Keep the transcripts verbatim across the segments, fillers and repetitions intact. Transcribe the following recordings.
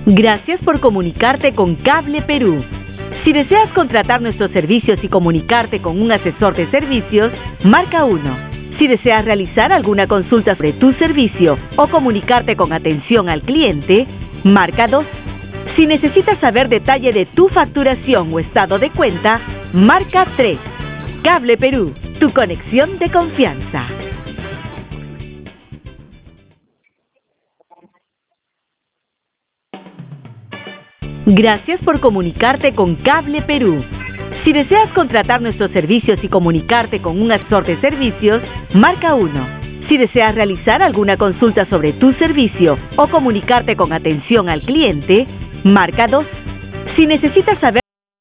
Gracias por comunicarte con Cable Perú. Si deseas contratar nuestros servicios y comunicarte con un asesor de servicios, marca uno. Si deseas realizar alguna consulta sobre tu servicio o comunicarte con atención al cliente, marca dos. Si necesitas saber detalle de tu facturación o estado de cuenta, marca tres. Cable Perú, tu conexión de confianza. Gracias por comunicarte con Cable Perú. Si deseas contratar nuestros servicios y comunicarte con un asesor de servicios, marca uno. Si deseas realizar alguna consulta sobre tu servicio o comunicarte con atención al cliente, marca dos. Si necesitas saber...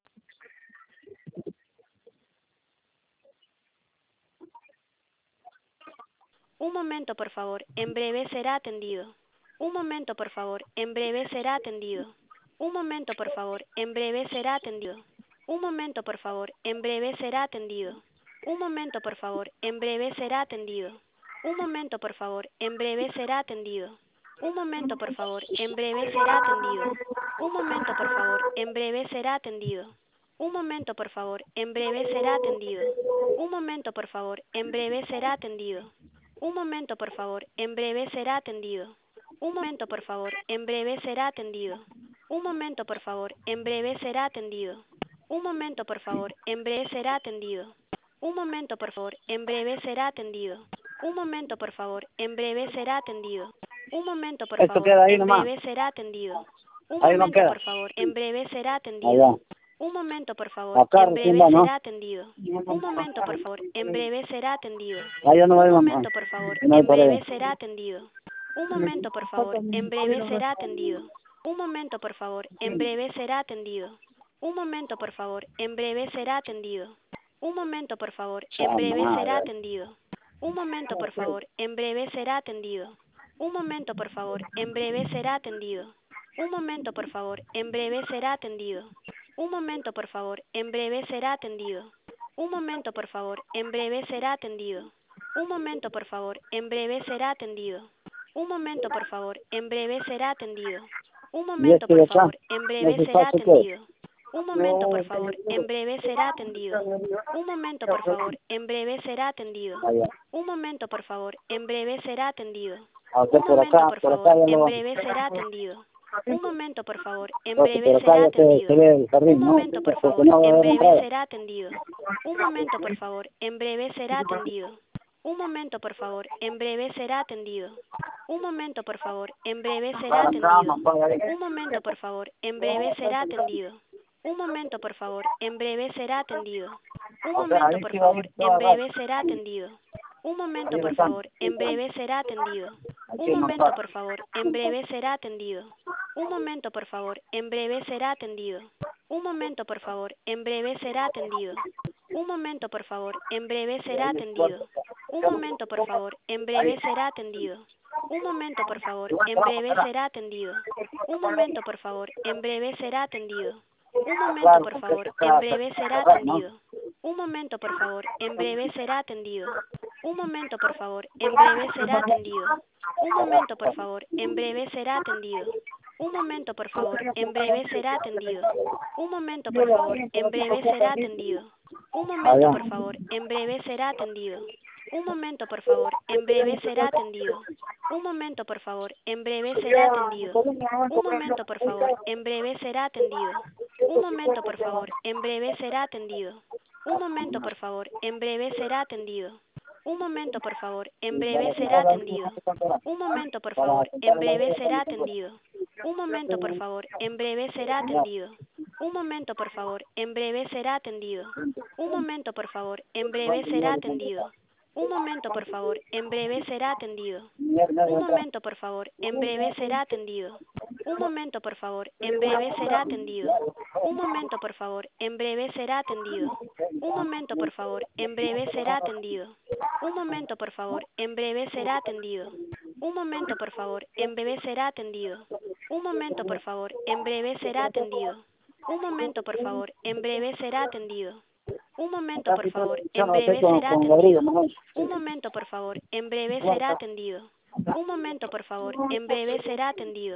Un momento, por favor. En breve será atendido. Un momento, por favor. En breve será atendido. Un momento, por favor. En breve será atendido. Un momento, por favor. En breve será atendido. Un momento, por favor. En breve será atendido. Un momento, por favor. En breve será atendido. Un momento, por favor. En breve será atendido. Un momento, por favor. En breve será atendido. Un momento, por favor. En breve será atendido. Un momento, por favor. En breve será atendido. Un momento, por favor. En breve será atendido. Un momento, por favor. En breve será atendido. Un momento, por favor. En breve será atendido. Un momento, por favor. En breve será atendido. Un momento, por favor. En breve será atendido. Un momento, por favor. En breve será atendido. Un momento, por Esto favor. queda ahí En nomás. breve será atendido. Un Ahí no momento, queda. por favor. En breve será Allá. atendido. Un momento, por favor. Acá En recién breve va, ¿no? será atendido. Un momento, por favor. En breve será atendido. Allá no va Un a ir, mamá. momento, por favor. Que no hay En por ahí. breve será atendido. Un momento, por favor. En breve será atendido. Un momento, por favor. En breve será atendido. Un momento, por favor. En breve será atendido. Un momento, por favor. En breve será atendido. Un momento, por favor. En breve será atendido. Un momento, por favor. En breve será atendido. Un momento, por favor. En breve será atendido. Un momento, por favor. En breve será atendido. Un momento, por favor. En breve será atendido. Un momento, por favor. En breve será atendido. Un momento, por favor. En breve será atendido. Un Y momento, este por de acá, favor. En no breve se será pasa qué. atendido. Un momento, por favor. En breve será atendido. Un momento, por favor. En breve será atendido. Allá. Un momento, por favor. En breve será atendido. Acá Un por momento, acá, por por favor. acá ya En no. breve será atendido. Un momento, por favor. En Porque breve por acá será ya se, se atendido. ve el jardín, Un ¿no? momento, por Porque favor. no va a En haber breve entrada. será atendido. Un momento, por favor. En breve será atendido. Un momento, por favor. En breve será atendido. Un momento, por favor. En breve será atendido. Un momento, por favor. En breve será atendido. Un momento, por favor. En breve será atendido. Un O sea, momento, ahí por sí va a favor. ir En toda la... breve será atendido. Un momento, Ahí en por el campo. favor. En breve será atendido. Un Aquí no momento, pasa. por favor. En breve será atendido. Un momento, por favor. En breve será atendido. Un momento, por favor. En breve será atendido. Un momento, por favor. En breve será atendido. Un momento, por favor. En breve será atendido. Un momento, por favor. En breve será atendido. Un momento, por favor. En breve será atendido. Un momento, Claro, por porque favor. eso En está breve será acá, ¿no? atendido. Un momento, por favor. En breve será atendido. Un momento, por favor. En breve será atendido. Un momento, por favor. En breve será atendido. Un momento, por favor. En breve será atendido. Un momento, por favor. En breve será atendido. Un momento, Allá. por favor. En breve será atendido. Un momento, por favor. En breve será atendido. Un momento, por favor. En breve será atendido. Un momento, por favor. En breve será atendido. Un momento, por favor. En breve será atendido. Un momento, por favor. En breve será atendido. Un momento, por favor. En breve será atendido. Un momento, por favor. En breve será atendido. Un momento, por favor. En breve será atendido. Un momento, por favor. En breve será atendido. Un momento, por favor. En breve será atendido. Un momento, por favor. En breve será atendido. Un momento, por favor. En breve será atendido. Un momento, por favor. En breve será atendido. Un momento, por favor. En breve será atendido. Un momento, por favor. En breve será atendido. Un momento, por favor. En breve será atendido. Un momento, por favor. En breve será atendido. Un momento, por favor. En breve será atendido. Un momento, por favor. En breve será atendido. Un momento, por favor. En Yo no sé breve con, será con Rodrigo, atendido. ¿no? Un momento, por favor. En breve será atendido. Un momento, por favor. En breve será atendido.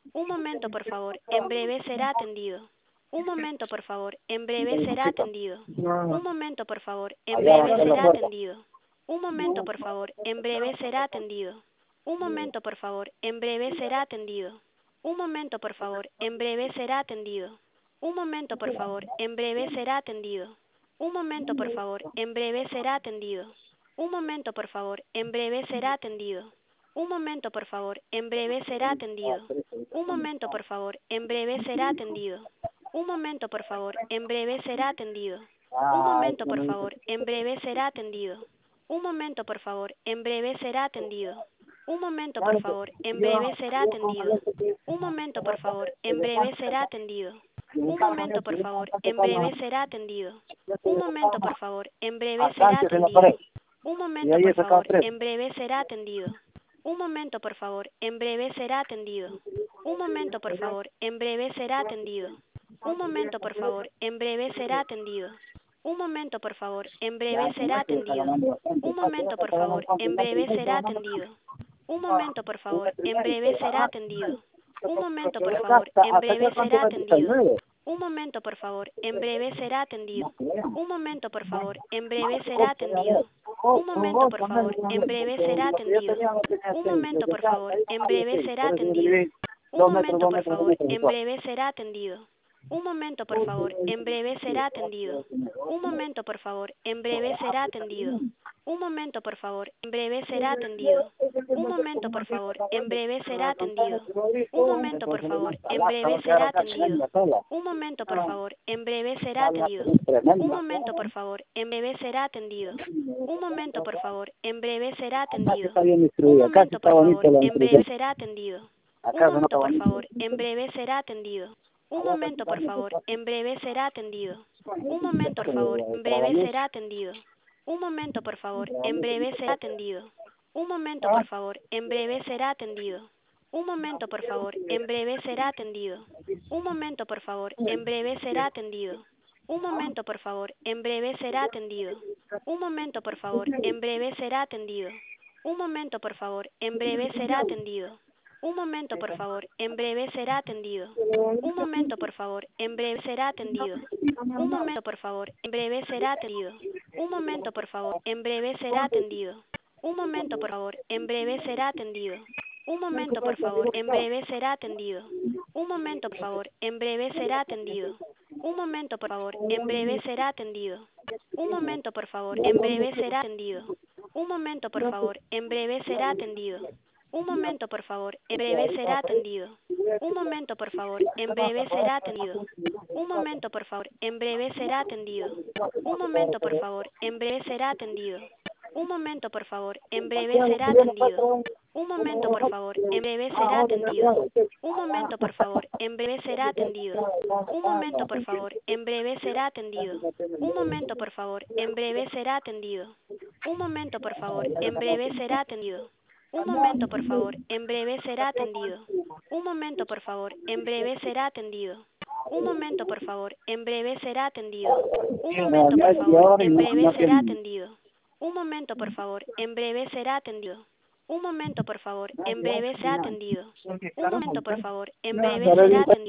Un momento, por favor, en breve será atendido. Un momento, por favor, en breve será atendido. Un momento, por favor, en breve será atendido. Un momento, por favor, en breve será atendido. Un momento, por favor, en breve será atendido. Un momento, por favor, en breve será atendido. Un momento, por favor, en breve será atendido. Un momento, por favor, en breve será atendido. Un momento, por favor, en breve será atendido. Un momento, por favor, en breve será atendido. Un momento, por favor, en breve será atendido. Un momento, por favor, en breve será atendido. Un momento, por favor, en breve será atendido. Un momento, por favor, en breve será atendido. Un momento, por favor, en breve será atendido. Un momento, por favor, en breve será atendido. Un momento, por favor, en breve será atendido. Un momento, por favor, en breve será atendido. Un momento, por favor, en breve será atendido. Un momento, por favor, en breve será atendido. Un momento, por favor, en breve será atendido. Un momento, por favor, en breve será atendido. Un momento, por favor, en breve será atendido. Un momento, por favor, en breve será atendido. Un momento, por favor, en breve será atendido. Un momento, por favor, en breve será atendido. Un momento, por favor, en breve será atendido. Un momento, por favor, en breve será atendido. Un momento, por favor, en breve será atendido. Un momento, por favor, en breve será atendido. Un momento, por favor, en breve será atendido. Un momento, por favor, en breve será atendido. Un momento, por favor, en breve será atendido. Un momento, por favor, en breve será atendido. Un momento, por favor, en breve será atendido. Un momento, por favor, en breve será atendido. Un momento, por favor, en breve será atendido. Un momento, por favor, en breve será atendido. Un momento, por favor, en breve será atendido. Un momento, por favor, en breve será atendido. Un momento, por favor, en breve será atendido. Un momento, por favor, en breve será atendido. Un momento, por favor, en breve será atendido. Un momento, por favor, en breve será atendido. Un momento, por favor, en breve será atendido. Un momento, por favor, en breve será atendido. Un momento, por favor, en breve será atendido. Un momento, por favor, en breve será atendido. Un momento, por favor, en breve será atendido. Un momento, por favor, en breve será atendido. Un momento, por favor, en breve será atendido. Un momento, por favor, en breve será atendido. Un momento, por favor, en breve será atendido. Un momento, por favor, en breve será atendido. Un momento, por favor, en breve será atendido. Un momento, por favor, en breve será atendido. Un momento, por favor, en breve será atendido. Un momento, por favor, en breve será atendido. Un momento, por favor, en breve será atendido. Un momento, por favor, en breve será atendido. Un momento, por favor, en breve será atendido. Un momento, por favor, en breve será atendido. Un momento, por favor, en breve será atendido. Un momento, por favor, en breve será atendido. Un momento, por favor, en breve será atendido. Un momento, por favor, en breve será atendido. Un momento, por favor, en breve será atendido. Un momento, por favor, en breve será atendido. Un momento, por favor, en breve será atendido. Un momento, por favor, en breve será atendido. Un momento, por favor, en breve será atendido. Un momento, por favor, en breve será atendido. Un momento, por favor, en breve será atendido. Un momento, por favor, en breve será atendido. Un momento, por favor, en breve será atendido. Un momento, por favor, en breve será atendido. Un momento, por favor, en breve será atendido.